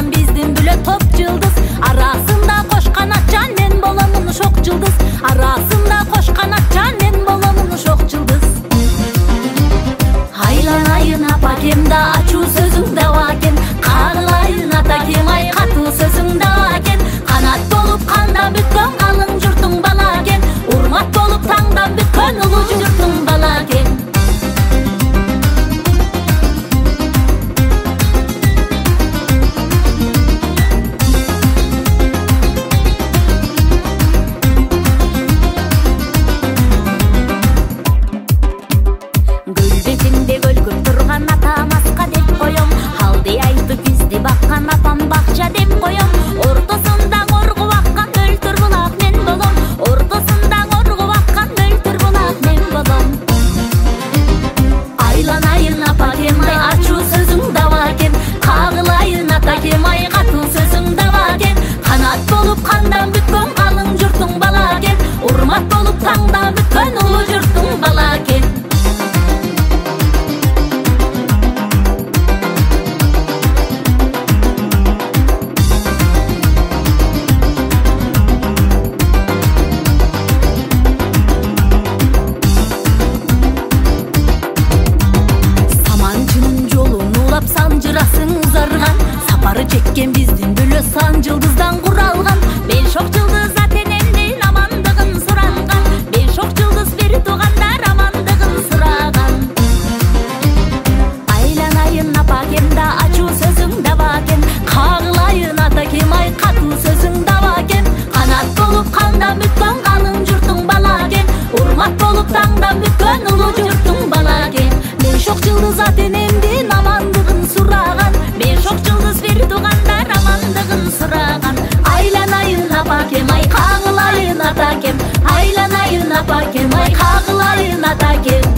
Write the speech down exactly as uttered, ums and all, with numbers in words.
салган биздин бүлө топ жылдыз. Арасында кош канатчан мен боломун шок жылдыз. Арасында кош канатчан мен боломун шок жылдыз. Айланайын апакем да ачуу сөзүң даба экен. Кагылайын атакем ай катуу сөзүң даба экен. Канат болуп кандан бүткөн калың журтуң бала экен. Урмат болуп таңдан бүткөн улуу журтуң бала экен. Сапары чеккен биздин бүлө сан жылдыздан куралган. Бейшок жылдыз ата-энемдин амандыгын суранган. Бейшок жылдыз бери туугандар амандыгын сураган. Айланайын апакем да ачуу сөзүң даба экен. Кагылайын атакем ай катуу сөзүң даба экен. Канат болуп кандан бүткөн калың журтуң бала экен. Урмат болуп таңдан бүткөн улуу журтуң бала экен. Бейшок жылдыз ата-энемдин амандыгын сураган. Бейшок жылдыз бери туугандар амандыгын сураган. Айланайын апакем ай кагылайын атакем. Айланайын апакем ай кагылайын атакем.